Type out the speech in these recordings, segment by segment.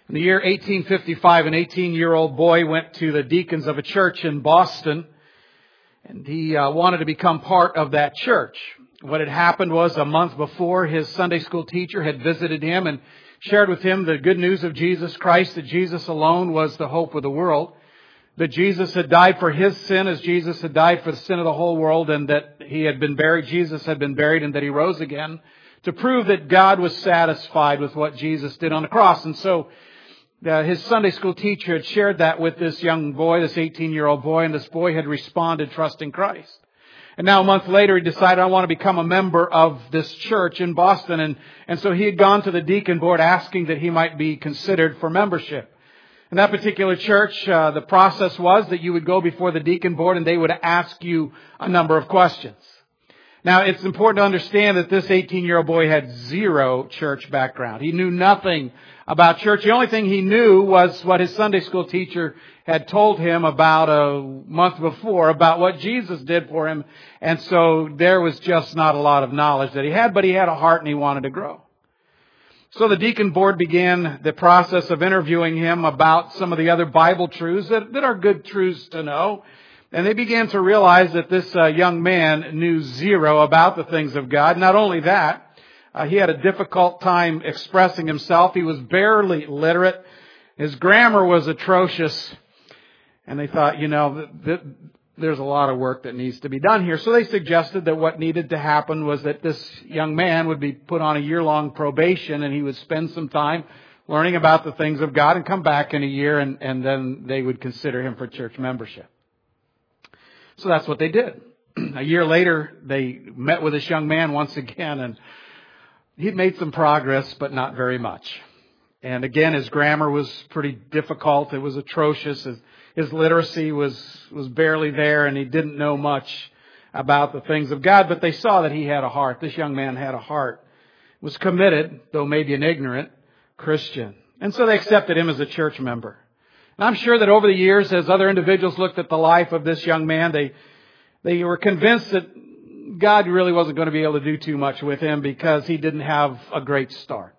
In the year 1855, an 18-year-old boy went to the deacons of a church in Boston, and he wanted to become part of that church. What had happened was a month before, his Sunday school teacher had visited him and shared with him the good news of Jesus Christ, that Jesus alone was the hope of the world, that Jesus had died for his sin as Jesus had died for the sin of the whole world, and that he had been buried, Jesus had been buried, and that he rose again to prove that God was satisfied with what Jesus did on the cross. And so his Sunday school teacher had shared that with this young boy, this 18-year-old boy, and this boy had responded trusting Christ. And now a month later he decided, I want to become a member of this church in Boston. And so he had gone to the deacon board asking that he might be considered for membership. In that particular church, the process was that you would go before the deacon board and they would ask you a number of questions. Now, it's important to understand that this 18-year-old boy had zero church background. He knew nothing about church. The only thing he knew was what his Sunday school teacher had told him about a month before, about what Jesus did for him. And so there was just not a lot of knowledge that he had, but he had a heart and he wanted to grow. So the deacon board began the process of interviewing him about some of the other Bible truths that are good truths to know. And they began to realize that this young man knew zero about the things of God. Not only that, he had a difficult time expressing himself. He was barely literate. His grammar was atrocious. And they thought, there's a lot of work that needs to be done here. So they suggested that what needed to happen was that this young man would be put on a year-long probation, and he would spend some time learning about the things of God and come back in a year, and then they would consider him for church membership. So that's what they did. A year later, they met with this young man once again, and he'd made some progress, but not very much. And again, his grammar was pretty difficult. It was atrocious. His literacy was barely there, and he didn't know much about the things of God. But they saw that he had a heart. This young man had a heart. Was committed, though maybe an ignorant Christian. And so they accepted him as a church member. And I'm sure that over the years, as other individuals looked at the life of this young man, they were convinced that God really wasn't going to be able to do too much with him because he didn't have a great start.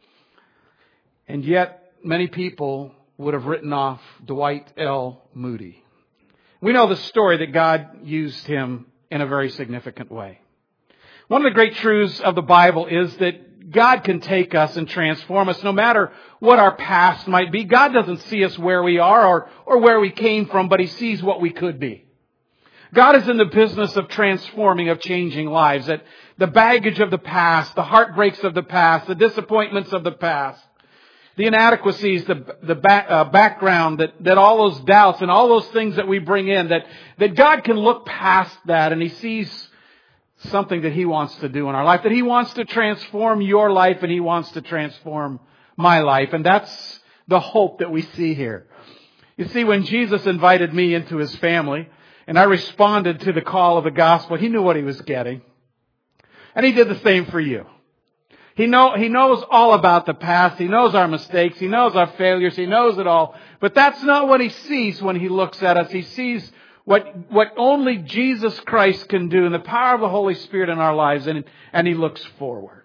And yet, many people would have written off Dwight L. Moody. We know the story that God used him in a very significant way. One of the great truths of the Bible is that God can take us and transform us no matter what our past might be. God doesn't see us where we are or where we came from, but He sees what we could be. God is in the business of transforming, of changing lives. That the baggage of the past, the heartbreaks of the past, the disappointments of the past, the inadequacies, the background, that all those doubts and all those things that we bring in, that God can look past that and He sees something that He wants to do in our life, that He wants to transform your life and He wants to transform my life. And that's the hope that we see here. You see, when Jesus invited me into His family and I responded to the call of the gospel, He knew what He was getting. And He did the same for you. He knows all about the past. He knows our mistakes. He knows our failures. He knows it all. But that's not what He sees when He looks at us. He sees what only Jesus Christ can do in the power of the Holy Spirit in our lives, and He looks forward.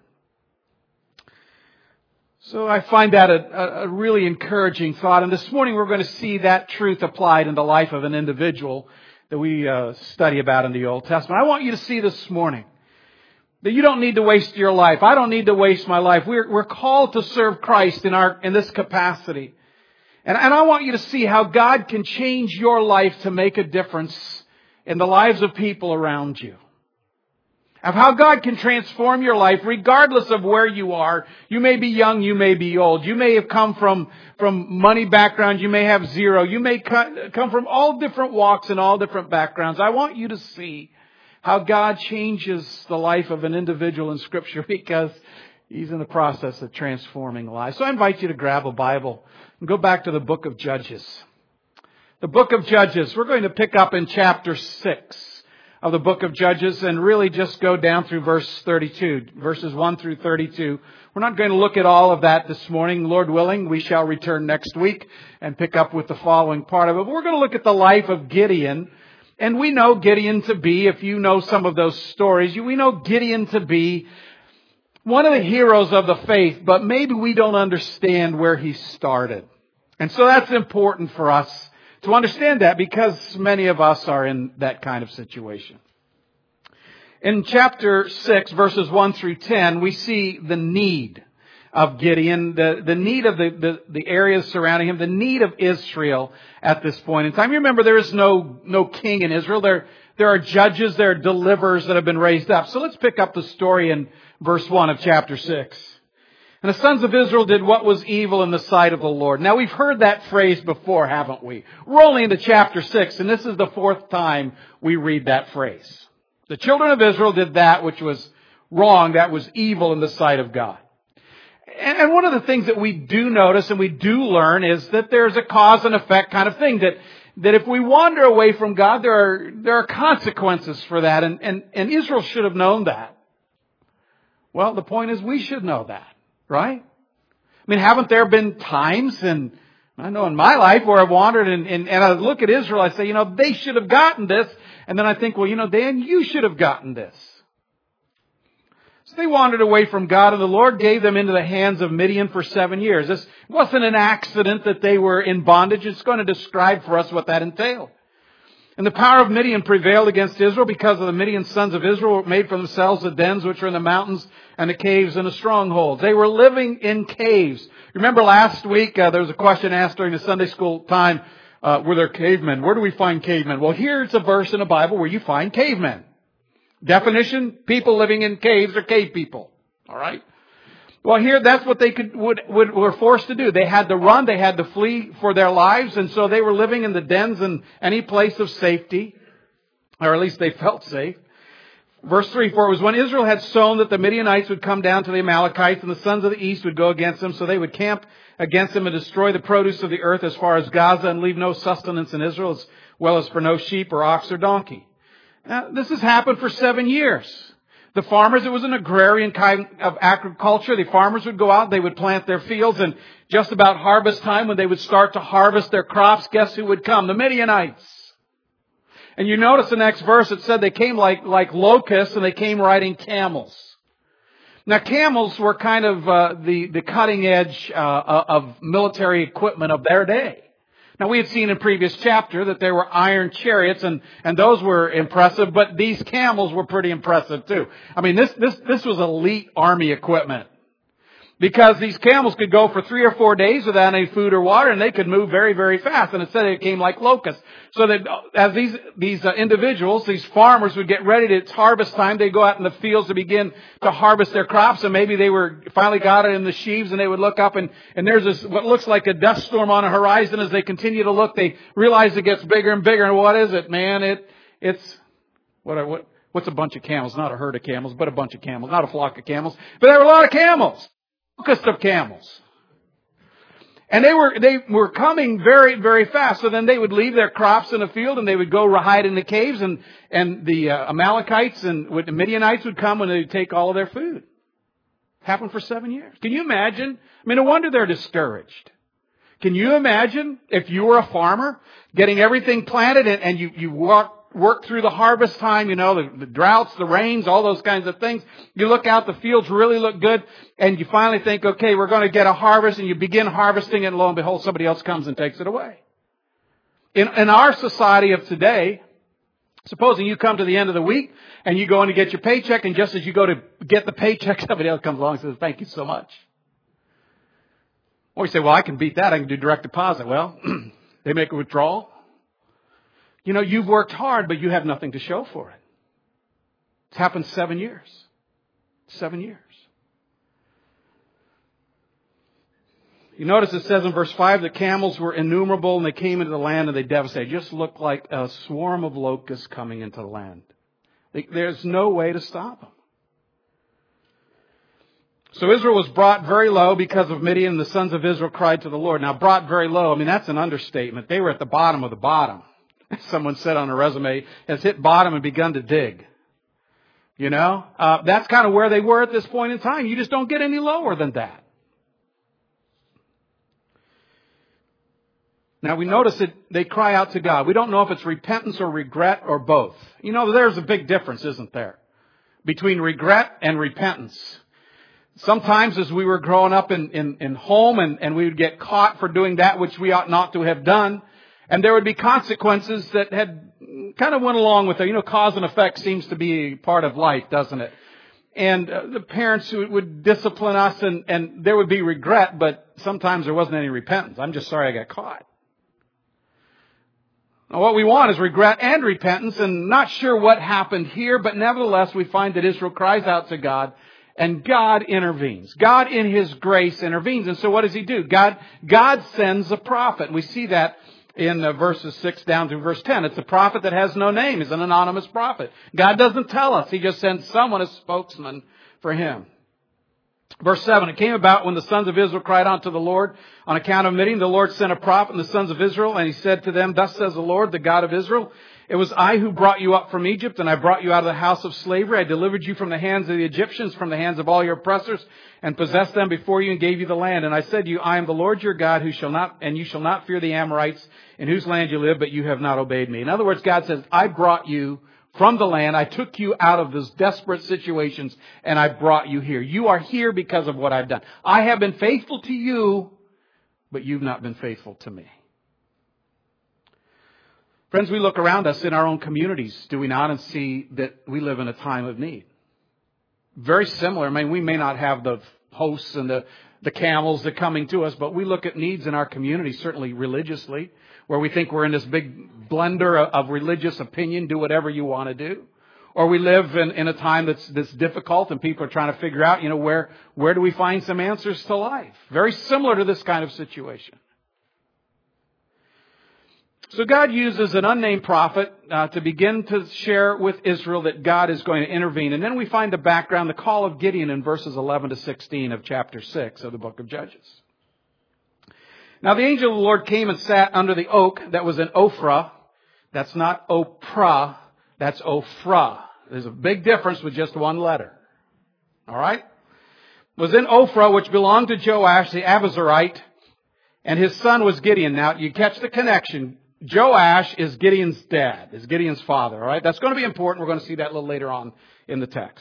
So I find that a really encouraging thought. And this morning we're going to see that truth applied in the life of an individual that we study about in the Old Testament. I want you to see this morning that you don't need to waste your life. I don't need to waste my life. We're called to serve Christ in this capacity. And I want you to see how God can change your life to make a difference in the lives of people around you. Of how God can transform your life regardless of where you are. You may be young, you may be old. You may have come from money background, you may have zero. You may come from all different walks and all different backgrounds. I want you to see how God changes the life of an individual in Scripture because He's in the process of transforming lives. So I invite you to grab a Bible and go back to the book of Judges. The book of Judges. We're going to pick up in chapter 6 of the book of Judges and really just go down through verse 32, verses 1 through 32. We're not going to look at all of that this morning. Lord willing, we shall return next week and pick up with the following part of it. But we're going to look at the life of Gideon. And we know Gideon to be, if you know some of those stories, we know Gideon to be one of the heroes of the faith, but maybe we don't understand where he started. And so that's important for us to understand that, because many of us are in that kind of situation. In chapter 6, verses 1 through 10, we see the need of Gideon, the need of the areas surrounding him, the need of Israel at this point in time. You remember, there is no king in Israel. There are judges, there are deliverers that have been raised up. So let's pick up the story in verse 1 of chapter 6. And the sons of Israel did what was evil in the sight of the Lord. Now, we've heard that phrase before, haven't we? We're only into chapter 6, and this is the fourth time we read that phrase. The children of Israel did that which was wrong, that was evil in the sight of God. And one of the things that we do notice and we do learn is that there's a cause and effect kind of thing. That if we wander away from God, there are consequences for that. And Israel should have known that. Well, the point is, we should know that, right? I mean, haven't there been times, and I know in my life, where I've wandered and I look at Israel, I say, they should have gotten this. And then I think, well, Dan, you should have gotten this. So they wandered away from God, and the Lord gave them into the hands of Midian for 7 years. This wasn't an accident that they were in bondage. It's going to describe for us what that entailed. And the power of Midian prevailed against Israel, because of the Midian sons of Israel made for themselves the dens which are in the mountains and the caves and the strongholds. They were living in caves. Remember last week there was a question asked during the Sunday school time, were there cavemen? Where do we find cavemen? Well, here's a verse in the Bible where you find cavemen. Definition, people living in caves are cave people. All right? Well, here, that's what they were forced to do. They had to run, they had to flee for their lives, and so they were living in the dens and any place of safety, or at least they felt safe. Verse 3, for it was when Israel had sown that the Midianites would come down to the Amalekites, and the sons of the east would go against them, so they would camp against them and destroy the produce of the earth as far as Gaza, and leave no sustenance in Israel, as well as for no sheep or ox or donkey. Now, this has happened for 7 years. The farmers, it was an agrarian kind of agriculture. The farmers would go out, they would plant their fields, and just about harvest time, when they would start to harvest their crops, guess who would come? The Midianites. And you notice the next verse, it said they came like locusts, and they came riding camels. Now, camels were kind of the cutting edge of military equipment of their day. Now, we had seen in previous chapter that there were iron chariots, and those were impressive, but these camels were pretty impressive too. I mean, this was elite army equipment. Because these camels could go for 3 or 4 days without any food or water, and they could move very, very fast. And it said it came like locusts. So that as these individuals, these farmers would get ready to, it's harvest time, they'd go out in the fields to begin to harvest their crops, and maybe they were finally got it in the sheaves, and they would look up, and there's this what looks like a dust storm on the horizon. As they continue to look, they realize it gets bigger and bigger. And what is it, man? What's a bunch of camels? Not a herd of camels, but a bunch of camels. Not a flock of camels, but there were a lot of camels. Locust of camels. And they were coming very, very fast. So then they would leave their crops in the field, and they would go hide in the caves, and the Amalekites and the Midianites would come and they'd take all of their food. Happened for 7 years. Can you imagine? I mean, no wonder they're discouraged. Can you imagine if you were a farmer getting everything planted and you work through the harvest time, the droughts, the rains, all those kinds of things. You look out, the fields really look good, and you finally think, okay, we're going to get a harvest, and you begin harvesting, and lo and behold, somebody else comes and takes it away. In our society of today, supposing you come to the end of the week, and you go in to get your paycheck, and just as you go to get the paycheck, somebody else comes along and says, thank you so much. Or you say, well, I can beat that, I can do direct deposit. Well, they make a withdrawal. You've worked hard, but you have nothing to show for it. It's happened 7 years. 7 years. You notice it says in verse 5, the camels were innumerable, and they came into the land, and they devastated. It just looked like a swarm of locusts coming into the land. There's no way to stop them. So Israel was brought very low because of Midian, and the sons of Israel cried to the Lord. Now, brought very low, that's an understatement. They were at the bottom of the bottom. Someone said on a resume, has hit bottom and begun to dig. That's kind of where they were at this point in time. You just don't get any lower than that. Now we notice that they cry out to God. We don't know if it's repentance or regret or both. There's a big difference, isn't there? Between regret and repentance. Sometimes as we were growing up in home and we would get caught for doing that which we ought not to have done. And there would be consequences that had kind of went along with it. Cause and effect seems to be part of life, doesn't it? And the parents would discipline us and there would be regret, but sometimes there wasn't any repentance. I'm just sorry I got caught. Now, what we want is regret and repentance, and not sure what happened here, but nevertheless we find that Israel cries out to God and God intervenes. God in His grace intervenes. And so what does He do? God sends a prophet. And we see that in verses 6 down through verse 10. It's a prophet that has no name. He's an anonymous prophet. God doesn't tell us. He just sends someone as spokesman for Him. Verse 7, it came about when the sons of Israel cried unto the Lord on account of Midian, the Lord sent a prophet in the sons of Israel, and he said to them, Thus says the Lord, the God of Israel, It was I who brought you up from Egypt, and I brought you out of the house of slavery. I delivered you from the hands of the Egyptians, from the hands of all your oppressors, and possessed them before you and gave you the land. And I said to you, I am the Lord your God, you shall not fear the Amorites, in whose land you live, but you have not obeyed me. In other words, God says, I brought you from the land. I took you out of those desperate situations and I brought you here. You are here because of what I've done. I have been faithful to you, but you've not been faithful to me. Friends, we look around us in our own communities, do we not, and see that we live in a time of need. Very similar. I mean, we may not have the hosts and the camels that are coming to us, but we look at needs in our community, certainly religiously, where we think we're in this big blender of religious opinion, do whatever you want to do. Or we live in a time that's difficult and people are trying to figure out, where do we find some answers to life? Very similar to this kind of situation. So God uses an unnamed prophet to begin to share with Israel that God is going to intervene. And then we find the background, the call of Gideon in verses 11 to 16 of chapter 6 of the book of Judges. Now the angel of the Lord came and sat under the oak that was in Ophrah. That's not Oprah, that's Ophrah. There's a big difference with just one letter. All right? Was in Ophrah, which belonged to Joash the Abiezrite, and his son was Gideon. Now you catch the connection. Joash is Gideon's dad, is Gideon's father. All right? That's going to be important. We're going to see that a little later on in the text.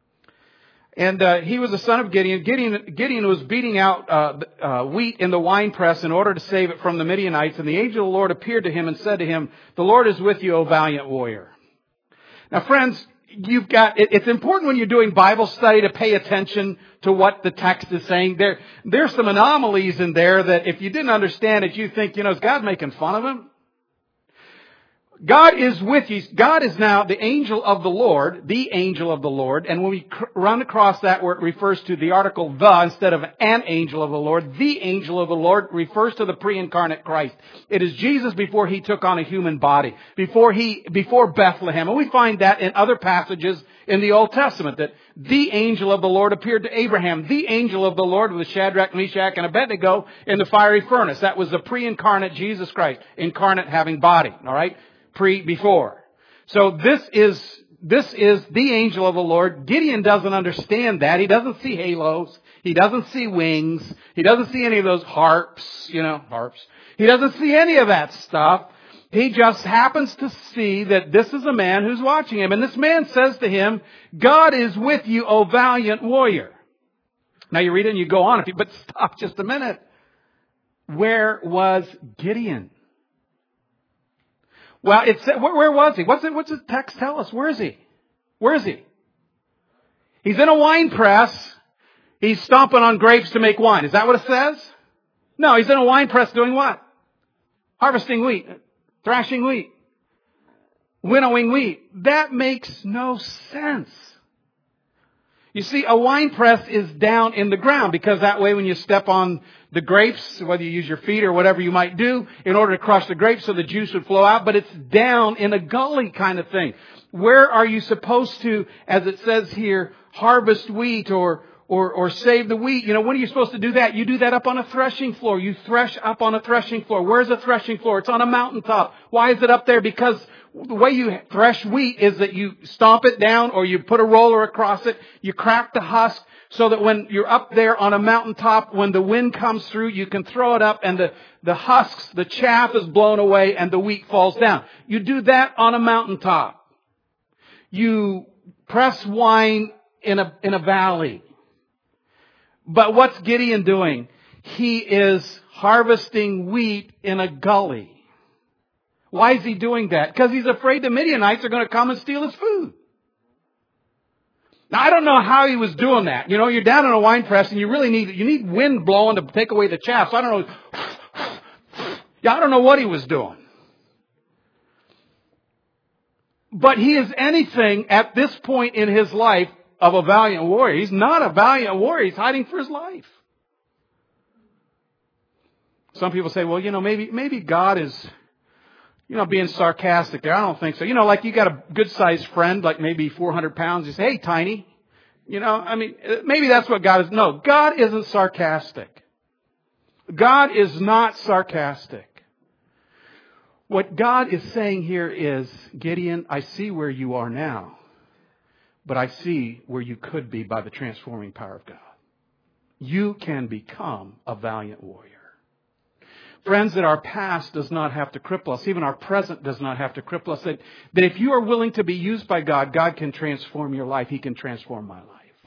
And he was the son of Gideon. Gideon was beating out wheat in the winepress in order to save it from the Midianites. And the angel of the Lord appeared to him and said to him, The Lord is with you, O valiant warrior. Now, friends, it's important when you're doing Bible study to pay attention to what the text is saying. There's some anomalies in there that if you didn't understand it, you think, is God making fun of him? God is with you. God is now the angel of the Lord, and when we run across that where it refers to the article the instead of an angel of the Lord, the angel of the Lord refers to the pre-incarnate Christ. It is Jesus before He took on a human body, before Bethlehem. And we find that in other passages in the Old Testament, that the angel of the Lord appeared to Abraham. The angel of the Lord was Shadrach, Meshach, and Abednego in the fiery furnace. That was the pre-incarnate Jesus Christ, incarnate having body, all right? Before. So this is the angel of the Lord. Gideon doesn't understand that. He doesn't see halos. He doesn't see wings. He doesn't see any of those harps. He doesn't see any of that stuff. He just happens to see that this is a man who's watching him. And this man says to him, God is with you, O valiant warrior. Now you read it and you go on, but stop just a minute. Where was Gideon? Well, where was he? What's the text tell us? Where is he? Where is he? He's in a wine press. He's stomping on grapes to make wine. Is that what it says? No, he's in a wine press doing what? Harvesting wheat. Thrashing wheat. Winnowing wheat. That makes no sense. You see, a wine press is down in the ground because that way when you step on the grapes, whether you use your feet or whatever you might do, in order to crush the grapes so the juice would flow out, but it's down in a gully kind of thing. Where are you supposed to, as it says here, harvest wheat or save the wheat? When are you supposed to do that? You do that up on a threshing floor. You thresh up on a threshing floor. Where's a threshing floor? It's on a mountaintop. Why is it up there? Because the way you thresh wheat is that you stomp it down or you put a roller across it. You crack the husk so that when you're up there on a mountaintop, when the wind comes through, you can throw it up and the husks, the chaff is blown away and the wheat falls down. You do that on a mountaintop. You press wine in a valley. But what's Gideon doing? He is harvesting wheat in a gully. Why is he doing that? Because he's afraid the Midianites are going to come and steal his food. Now, I don't know how he was doing that. You know, you're down in a wine press and you need wind blowing to take away the chaff. So I don't know. Yeah, I don't know what he was doing. But he is anything at this point in his life of a valiant warrior. He's not a valiant warrior. He's hiding for his life. Some people say, well, you know, maybe God is, you know, being sarcastic there. I don't think so. You know, like you got a good-sized friend, like maybe 400 pounds. You say, hey, tiny. You know, I mean, maybe that's what God is. No, God isn't sarcastic. God is not sarcastic. What God is saying here is, Gideon, I see where you are now, but I see where you could be by the transforming power of God. You can become a valiant warrior. Friends, that our past does not have to cripple us. Even our present does not have to cripple us. That if you are willing to be used by God, God can transform your life. He can transform my life.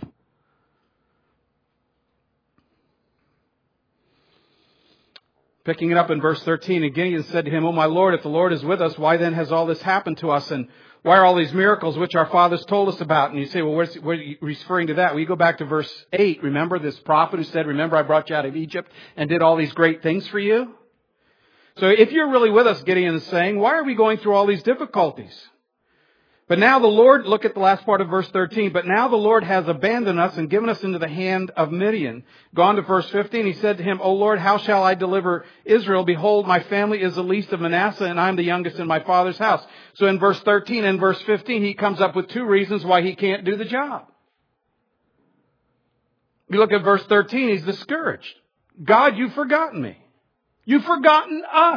Picking it up in verse 13, and Gideon said to him, O my Lord, if the Lord is with us, why then has all this happened to us? And why are all these miracles which our fathers told us about? And you say, well, where are you referring to that? Well, you go back to verse 8. Remember this prophet who said, remember I brought you out of Egypt and did all these great things for you? So if you're really with us, Gideon is saying, why are we going through all these difficulties? But now the Lord, look at the last part of verse 13, but now the Lord has abandoned us and given us into the hand of Midian. Gone to verse 15, he said to him, O Lord, how shall I deliver Israel? Behold, my family is the least of Manasseh, and I am the youngest in my father's house. So in verse 13 and verse 15, he comes up with two reasons why he can't do the job. You look at verse 13, he's discouraged. God, you've forgotten me. You've forgotten us.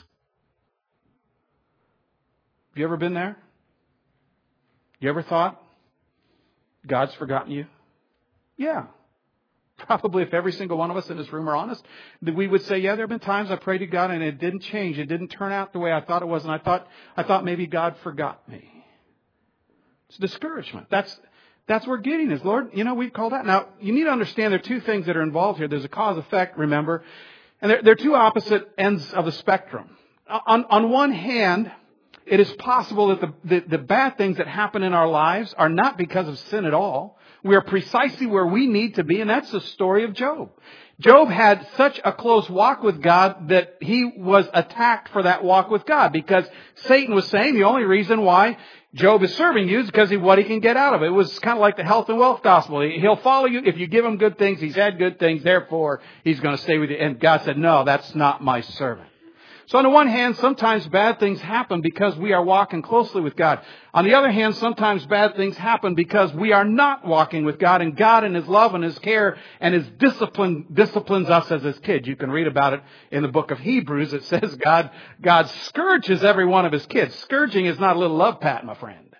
Have you ever been there? You ever thought God's forgotten you? Yeah. Probably if every single one of us in this room are honest, that we would say, yeah, there have been times I prayed to God and it didn't change. It didn't turn out the way I thought it was. And I thought maybe God forgot me. It's discouragement. That's where Gideon is. Lord, you know, we've called that. Now, you need to understand there are two things that are involved here. There's a cause effect, remember. And they're two opposite ends of the spectrum. On one hand, it is possible that the bad things that happen in our lives are not because of sin at all. We are precisely where we need to be, and that's the story of Job. Job had such a close walk with God that he was attacked for that walk with God because Satan was saying the only reason why Job is serving you is because of what he can get out of it. It was kind of like the health and wealth gospel. He'll follow you if you give him good things. He's had good things, therefore he's going to stay with you. And God said, no, that's not my servant. So on the one hand, sometimes bad things happen because we are walking closely with God. On the other hand, sometimes bad things happen because we are not walking with God, and God in His love and His care and His discipline disciplines us as His kids. You can read about it in the book of Hebrews. It says God scourges every one of His kids. Scourging is not a little love pat, my friend.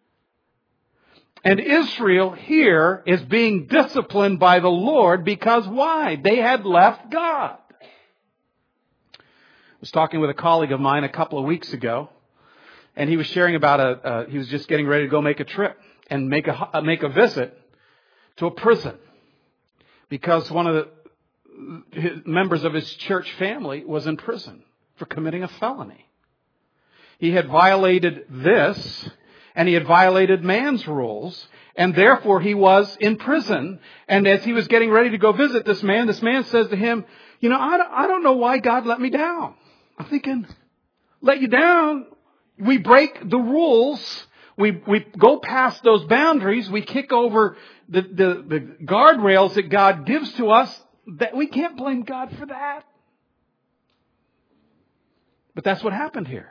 And Israel here is being disciplined by the Lord because why? They had left God. I was talking with a colleague of mine a couple of weeks ago, and he was sharing about he was just getting ready to go make a trip and make a visit to a prison because one of the members of his church family was in prison for committing a felony. He had violated this, and he had violated man's rules, and therefore he was in prison. And as he was getting ready to go visit this man says to him, you know, I don't know why God let me down. I'm thinking, let you down. We break the rules. We go past those boundaries. We kick over the guardrails that God gives to us. That we can't blame God for that. But that's what happened here.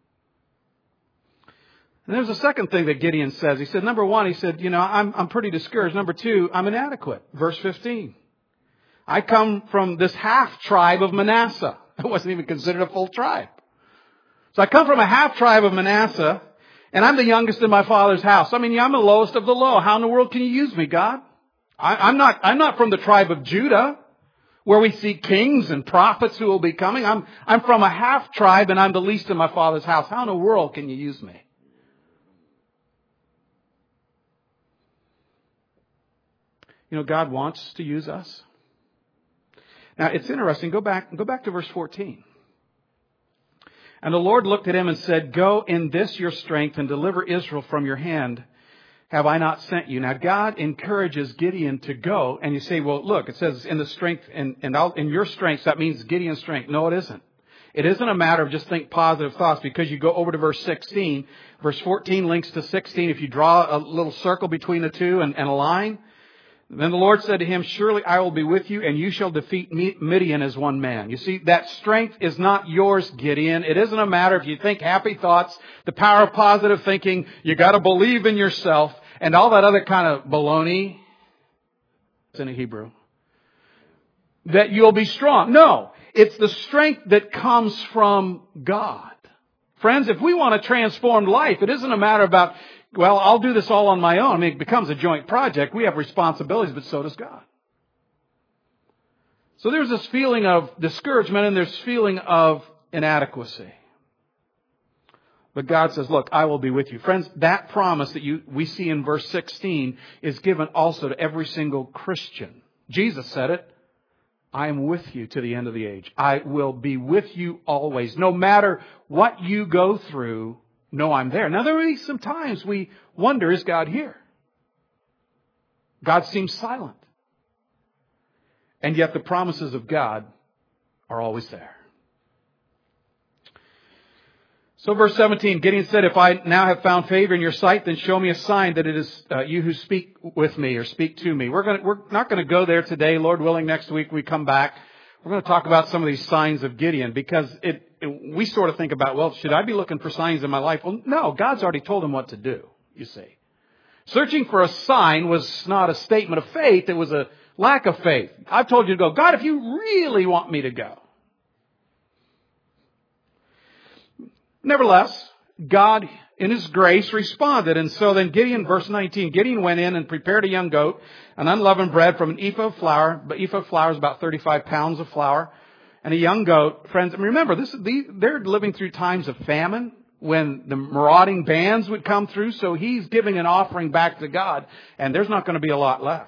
And there's a second thing that Gideon says. He said, number one, he said, you know, I'm pretty discouraged. Number two, I'm inadequate. Verse 15. I come from this half tribe of Manasseh. It wasn't even considered a full tribe. So I come from a half tribe of Manasseh, and I'm the youngest in my father's house. I mean, I'm the lowest of the low. How in the world can you use me, God? I'm not from the tribe of Judah, where we see kings and prophets who will be coming. I'm from a half tribe, and I'm the least in my father's house. How in the world can you use me? You God wants to use us. Now, it's interesting. Go back to verse 14. And the Lord looked at him and said, "Go in this your strength and deliver Israel from your hand. Have I not sent you?" Now, God encourages Gideon to go. And you say, well, look, it says in the strength and in your strength, that means Gideon's strength. No, it isn't. It isn't a matter of just think positive thoughts, because you go over to verse 16. Verse 14 links to 16. If you draw a little circle between the two and a line, then the Lord said to him, "Surely I will be with you, and you shall defeat Midian as one man." You see, that strength is not yours, Gideon. It isn't a matter if you think happy thoughts, the power of positive thinking, you got to believe in yourself, and all that other kind of baloney. It's in Hebrew. That you'll be strong. No, it's the strength that comes from God. Friends, if we want a transformed life, it isn't a matter about, well, I'll do this all on my own. I mean, it becomes a joint project. We have responsibilities, but so does God. So there's this feeling of discouragement and there's feeling of inadequacy. But God says, look, I will be with you. Friends, that promise that we see in verse 16 is given also to every single Christian. Jesus said it. I am with you to the end of the age. I will be with you always. No matter what you go through, know I'm there. Now, there will be some times we wonder, is God here? God seems silent. And yet the promises of God are always there. So verse 17, Gideon said, "If I now have found favor in your sight, then show me a sign that it is you who speak with me or speak to me." We're not going to go there today. Lord willing, next week we come back. We're going to talk about some of these signs of Gideon, because we sort of think about, well, should I be looking for signs in my life? Well, no, God's already told him what to do, you see. Searching for a sign was not a statement of faith. It was a lack of faith. I've told you to go, God, if you really want me to go. Nevertheless, God, in His grace, responded. And so then Gideon, verse 19, Gideon went in and prepared a young goat, an unleavened bread from an ephah of flour. But ephah of flour is about 35 pounds of flour. And a young goat. Friends, remember, they're living through times of famine when the marauding bands would come through. So he's giving an offering back to God. And there's not going to be a lot left.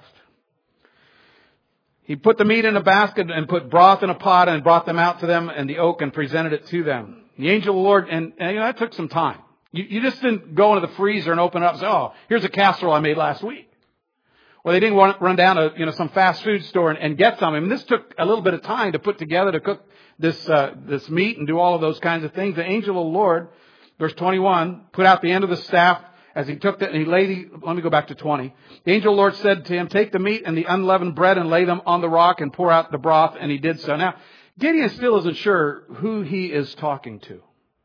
He put the meat in a basket and put broth in a pot and brought them out to them in the oak and presented it to them. The angel of the Lord, and that took some time. You just didn't go into the freezer and open it up and say, oh, here's a casserole I made last week. Well, they didn't want to run down to some fast food store and get some. I mean, this took a little bit of time to put together, to cook this meat and do all of those kinds of things. The angel of the Lord, verse 21, put out the end of the staff as he took that, and let me go back to 20. The angel of the Lord said to him, "Take the meat and the unleavened bread and lay them on the rock and pour out the broth," and he did so. Now, Gideon still isn't sure who he is talking to.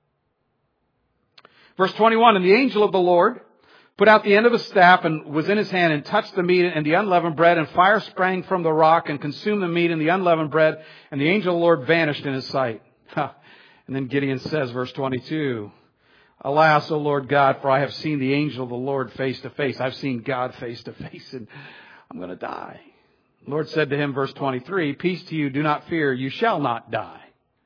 Verse 21, "And the angel of the Lord put out the end of his staff and was in his hand and touched the meat and the unleavened bread, and fire sprang from the rock and consumed the meat and the unleavened bread, and the angel of the Lord vanished in his sight." And then Gideon says, verse 22, "Alas, O Lord God, for I have seen the angel of the Lord face to face." I've seen God face to face, and I'm going to die. The Lord said to him, verse 23, "Peace to you, do not fear, you shall not die."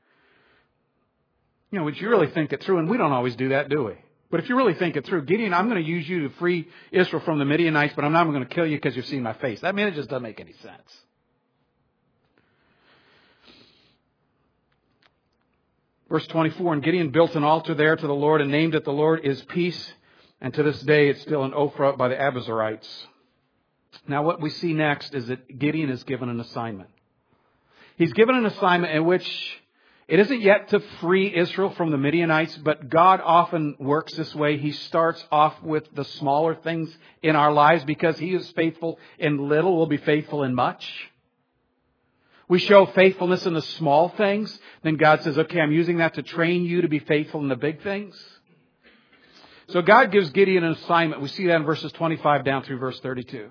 Would you really think it through? And we don't always do that, do we? But if you really think it through, Gideon, I'm going to use you to free Israel from the Midianites, but I'm not going to kill you because you've seen my face. It just doesn't make any sense. Verse 24, "And Gideon built an altar there to the Lord and named it, 'The Lord is Peace.' And to this day it's still an Ophrah by the Abiezrites." Now what we see next is that Gideon is given an assignment. He's given an assignment in which it isn't yet to free Israel from the Midianites, but God often works this way. He starts off with the smaller things in our lives, because He is faithful in little, will be faithful in much. We show faithfulness in the small things, then God says, okay, I'm using that to train you to be faithful in the big things. So God gives Gideon an assignment. We see that in verses 25 down through verse 32.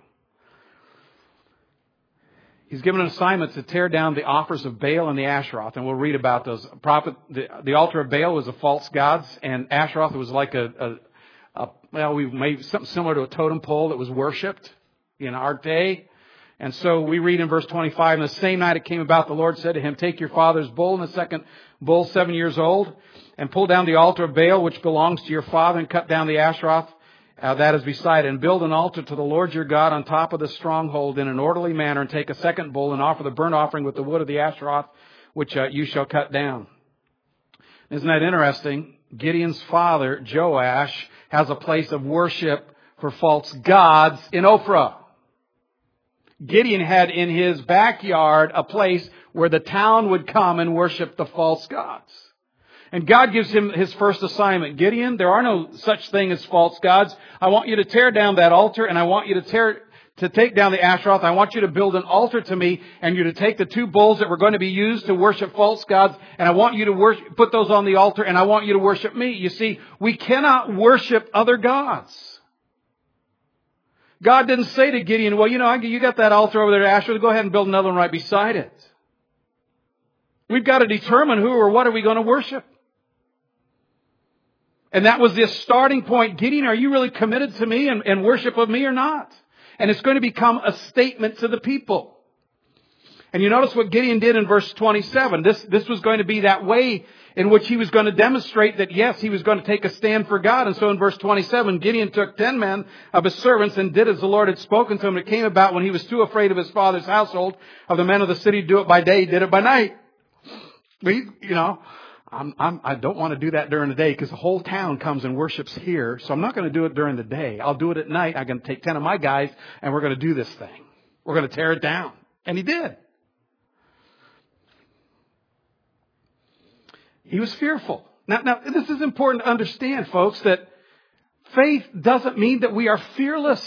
He's given an assignment to tear down the offers of Baal and the Asheroth, and we'll read about those. The altar of Baal was a false god, and Asheroth was like we made something similar to a totem pole that was worshipped in our day. And so we read in verse 25, "And the same night it came about, the Lord said to him, 'Take your father's bull and the second bull 7 years old, and pull down the altar of Baal which belongs to your father, and cut down the Asheroth that is beside it, and build an altar to the Lord your God on top of the stronghold in an orderly manner, and take a second bull and offer the burnt offering with the wood of the Asheroth, which you shall cut down. Isn't that interesting? Gideon's father, Joash, has a place of worship for false gods in Ophrah. Gideon had in his backyard a place where the town would come and worship the false gods. And God gives him his first assignment. Gideon, there are no such thing as false gods. I want you to tear down that altar, and I want you to take down the Asheroth. I want you to build an altar to me, and you to take the two bulls that were going to be used to worship false gods, and I want you to put those on the altar, and I want you to worship me. You see, we cannot worship other gods. God didn't say to Gideon, well, you got that altar over there at Asherah, go ahead and build another one right beside it. We've got to determine who or what are we going to worship. And that was the starting point. Gideon, are you really committed to me and worship of me or not? And it's going to become a statement to the people. And you notice what Gideon did in verse 27. This was going to be that way in which he was going to demonstrate that, yes, he was going to take a stand for God. And so in verse 27, Gideon took 10 men of his servants and did as the Lord had spoken to him. It came about when he was too afraid of his father's household, of the men of the city, to do it by day, he did it by night. I don't want to do that during the day because the whole town comes and worships here. So I'm not going to do it during the day. I'll do it at night. I'm going to take 10 of my guys and we're going to do this thing. We're going to tear it down. And he did. He was fearful. Now, this is important to understand, folks, that faith doesn't mean that we are fearless.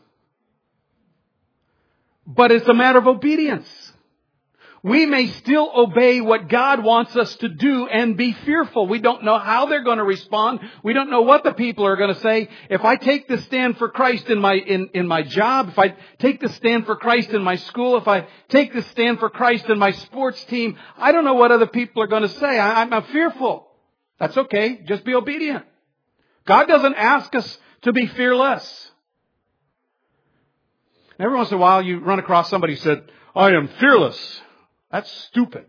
But it's a matter of obedience. We may still obey what God wants us to do and be fearful. We don't know how they're going to respond. We don't know what the people are going to say. If I take the stand for Christ in my job, if I take the stand for Christ in my school, if I take the stand for Christ in my sports team, I don't know what other people are going to say. I'm fearful. That's okay. Just be obedient. God doesn't ask us to be fearless. Every once in a while you run across somebody who said, I am fearless. That's stupid.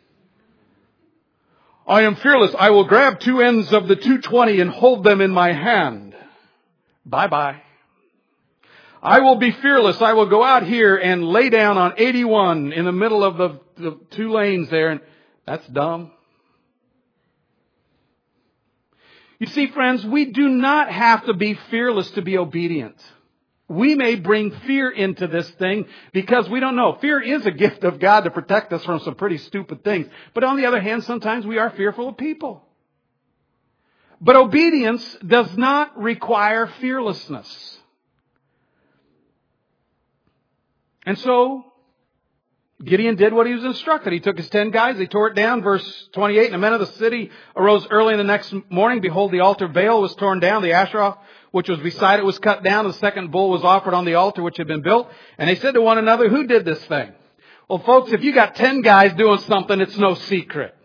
I am fearless. I will grab two ends of the 220 and hold them in my hand. Bye-bye. I will be fearless. I will go out here and lay down on 81 in the middle of the two lanes there. And that's dumb. You see, friends, we do not have to be fearless to be obedient. We may bring fear into this thing because we don't know. Fear is a gift of God to protect us from some pretty stupid things. But on the other hand, sometimes we are fearful of people. But obedience does not require fearlessness. And so, Gideon did what he was instructed. He took his 10 guys, they tore it down. Verse 28, and the men of the city arose early in the next morning. Behold, the altar of Baal was torn down. The Asherah, which was beside it, was cut down. The second bull was offered on the altar which had been built. And they said to one another, who did this thing? Well, folks, if you got 10 guys doing something, it's no secret.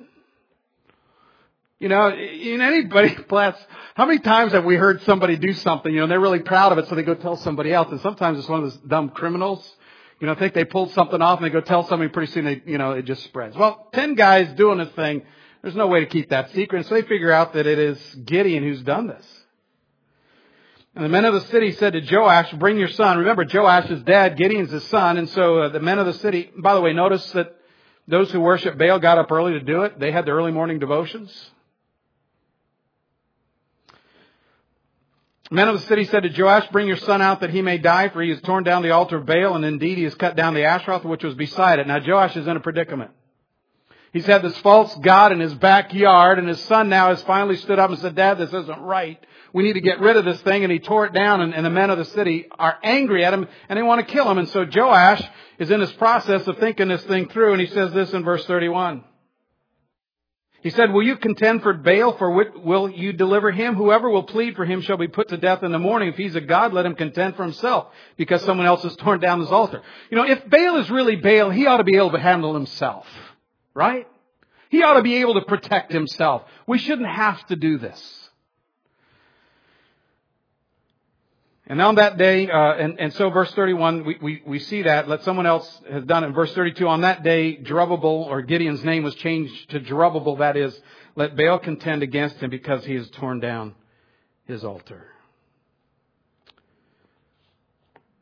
In anybody class, how many times have we heard somebody do something, and they're really proud of it, so they go tell somebody else. And sometimes it's one of those dumb criminals. I think they pulled something off and they go tell somebody, pretty soon it just spreads. Well, 10 guys doing this thing, there's no way to keep that secret. And so they figure out that it is Gideon who's done this. And the men of the city said to Joash, bring your son. Remember, Joash is dead, Gideon's his son. And so the men of the city, by the way, notice that those who worship Baal got up early to do it. They had their early morning devotions. The men of the city said to Joash, bring your son out that he may die, for he has torn down the altar of Baal, and indeed he has cut down the Asheroth which was beside it. Now Joash is in a predicament. He's had this false god in his backyard, and his son now has finally stood up and said, Dad, this isn't right. We need to get rid of this thing. And he tore it down, and the men of the city are angry at him, and they want to kill him. And so Joash is in this process of thinking this thing through, and he says this in verse 31. He said, will you contend for Baal, for will you deliver him? Whoever will plead for him shall be put to death in the morning. If he's a god, let him contend for himself, because someone else has torn down his altar. If Baal is really Baal, he ought to be able to handle himself, right? He ought to be able to protect himself. We shouldn't have to do this. And on that day, and so verse 31, we see that. Let someone else has done it. In verse 32, on that day, Jerubbaal, or Gideon's name was changed to Jerubbaal. That is, let Baal contend against him because he has torn down his altar.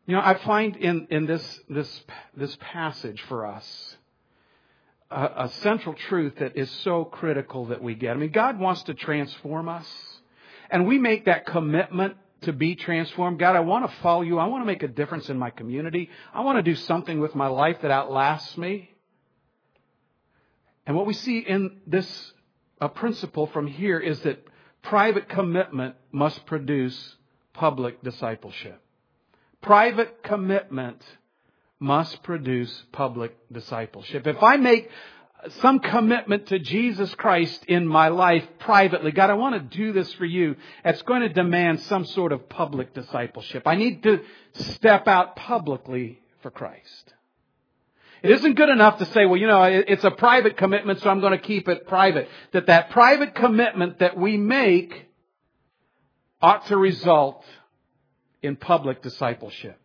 I find in this passage for us a central truth that is so critical that we get. God wants to transform us, and we make that commitment to be transformed. God, I want to follow you. I want to make a difference in my community. I want to do something with my life that outlasts me. And what we see in this principle from here is that private commitment must produce public discipleship. Private commitment must produce public discipleship. If I make some commitment to Jesus Christ in my life privately, God, I want to do this for you, it's going to demand some sort of public discipleship. I need to step out publicly for Christ. It isn't good enough to say, well, it's a private commitment, so I'm going to keep it private. That private commitment that we make ought to result in public discipleship.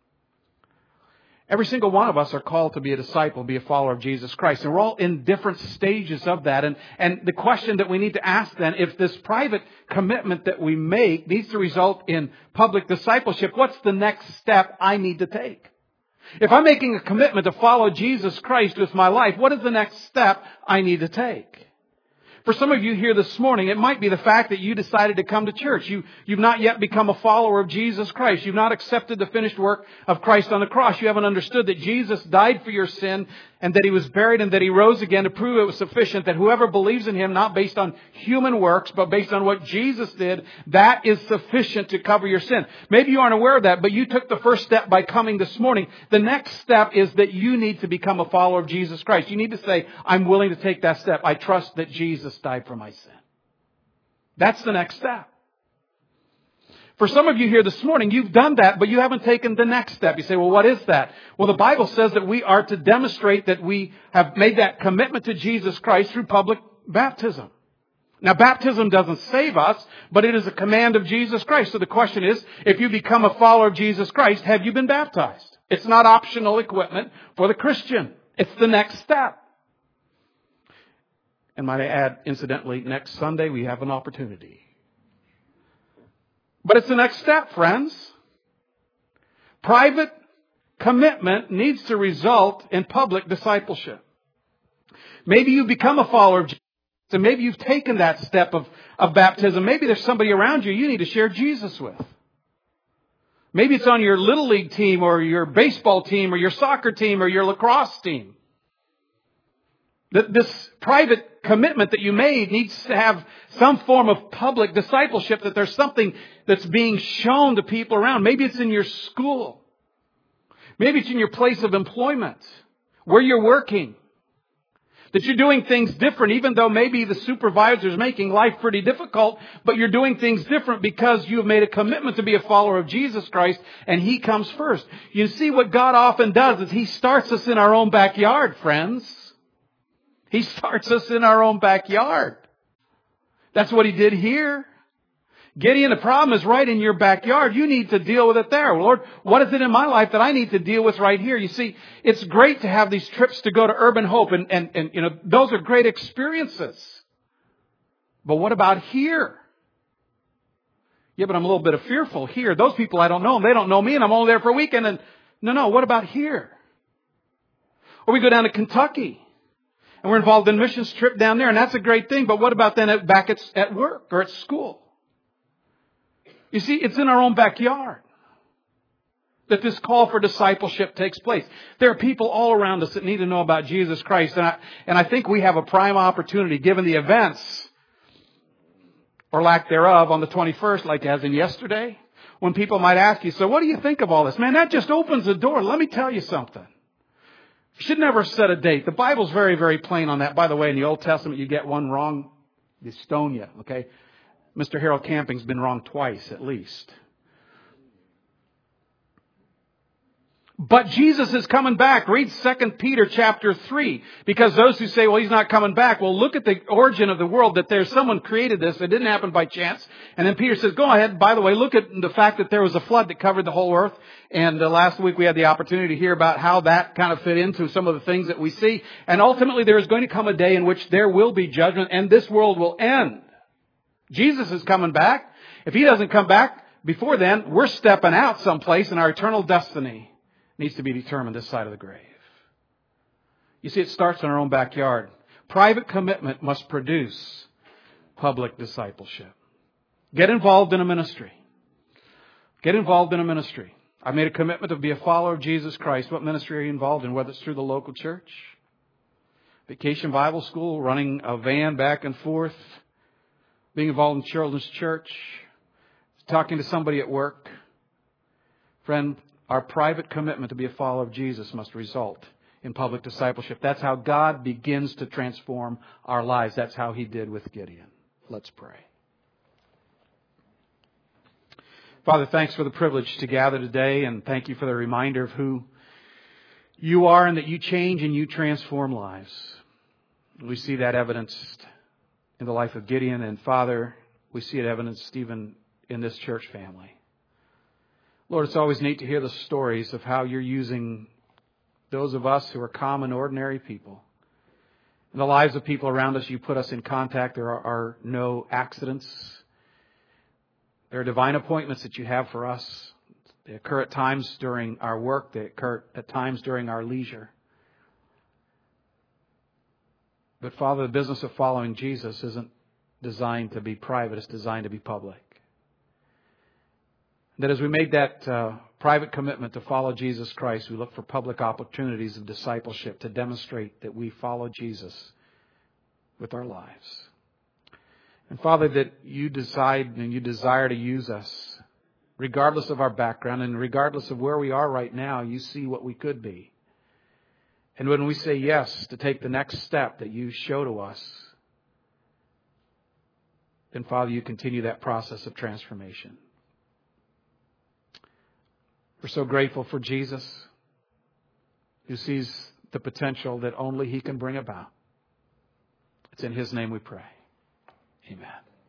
Every single one of us are called to be a disciple, be a follower of Jesus Christ. And we're all in different stages of that. And the question that we need to ask then, if this private commitment that we make needs to result in public discipleship, what's the next step I need to take? If I'm making a commitment to follow Jesus Christ with my life, what is the next step I need to take? For some of you here this morning, it might be the fact that you decided to come to church. You've not yet become a follower of Jesus Christ. You've not accepted the finished work of Christ on the cross. You haven't understood that Jesus died for your sin and that He was buried and that He rose again to prove it was sufficient, that whoever believes in Him, not based on human works, but based on what Jesus did, that is sufficient to cover your sin. Maybe you aren't aware of that, but you took the first step by coming this morning. The next step is that you need to become a follower of Jesus Christ. You need to say, I'm willing to take that step. I trust that Jesus died for my sin. That's the next step. For some of you here this morning, you've done that, but you haven't taken the next step. You say, well, what is that? Well, the Bible says that we are to demonstrate that we have made that commitment to Jesus Christ through public baptism. Now, baptism doesn't save us, but it is a command of Jesus Christ. So the question is, if you become a follower of Jesus Christ, have you been baptized? It's not optional equipment for the Christian. It's the next step. And might I add, incidentally, next Sunday we have an opportunity. But it's the next step, friends. Private commitment needs to result in public discipleship. Maybe you've become a follower of Jesus, and maybe you've taken that step of baptism. Maybe there's somebody around you need to share Jesus with. Maybe it's on your Little League team or your baseball team or your soccer team or your lacrosse team. This private commitment that you made needs to have some form of public discipleship, that there's something that's being shown to people around. Maybe it's in your school. Maybe it's in your place of employment, where you're working. That you're doing things different, even though maybe the supervisor's making life pretty difficult, but you're doing things different because you have made a commitment to be a follower of Jesus Christ, and He comes first. You see, what God often does is He starts us in our own backyard, friends. He starts us in our own backyard. That's what He did here. Gideon, the problem is right in your backyard. You need to deal with it there. Lord, what is it in my life that I need to deal with right here? You see, it's great to have these trips to go to Urban Hope, and those are great experiences. But what about here? Yeah, but I'm a little bit fearful here. Those people I don't know, and they don't know me, and I'm only there for a weekend. And no, what about here? Or we go down to Kentucky. And we're involved in a missions trip down there, and that's a great thing. But what about then back at work or at school? You see, it's in our own backyard that this call for discipleship takes place. There are people all around us that need to know about Jesus Christ. And I think we have a prime opportunity, given the events, or lack thereof, on the 21st, like as in yesterday, when people might ask you, so what do you think of all this? Man, that just opens the door. Let me tell you something. You should never set a date. The Bible's very, very plain on that. By the way, in the Old Testament, you get one wrong, they stone you, okay? Mr. Harold Camping's been wrong twice, at least. But Jesus is coming back. Read 2 Peter chapter 3. Because those who say, well, He's not coming back. Well, look at the origin of the world, that there's someone created this. It didn't happen by chance. And then Peter says, go ahead. By the way, look at the fact that there was a flood that covered the whole earth. And last week we had the opportunity to hear about how that kind of fit into some of the things that we see. And ultimately there is going to come a day in which there will be judgment and this world will end. Jesus is coming back. If He doesn't come back, before then, we're stepping out someplace and our eternal destiny needs to be determined this side of the grave. You see, it starts in our own backyard. Private commitment must produce public discipleship. Get involved in a ministry. Get involved in a ministry. I made a commitment to be a follower of Jesus Christ. What ministry are you involved in? Whether it's through the local church, Vacation Bible School, running a van back and forth, being involved in children's church, talking to somebody at work. Friend, our private commitment to be a follower of Jesus must result in public discipleship. That's how God begins to transform our lives. That's how He did with Gideon. Let's pray. Father, thanks for the privilege to gather today, and thank you for the reminder of who you are and that you change and you transform lives. We see that evidenced in the life of Gideon, and Father, we see it evidenced even in this church family. Lord, it's always neat to hear the stories of how you're using those of us who are common, ordinary people. In the lives of people around us, you put us in contact. There are no accidents. There are divine appointments that you have for us. They occur at times during our work. They occur at times during our leisure. But Father, the business of following Jesus isn't designed to be private. It's designed to be public. That as we make that private commitment to follow Jesus Christ, we look for public opportunities of discipleship to demonstrate that we follow Jesus with our lives. And Father, that you decide and you desire to use us, regardless of our background and regardless of where we are right now, you see what we could be. And when we say yes to take the next step that you show to us, then Father, you continue that process of transformation. We're so grateful for Jesus, who sees the potential that only He can bring about. It's in His name we pray. Amen.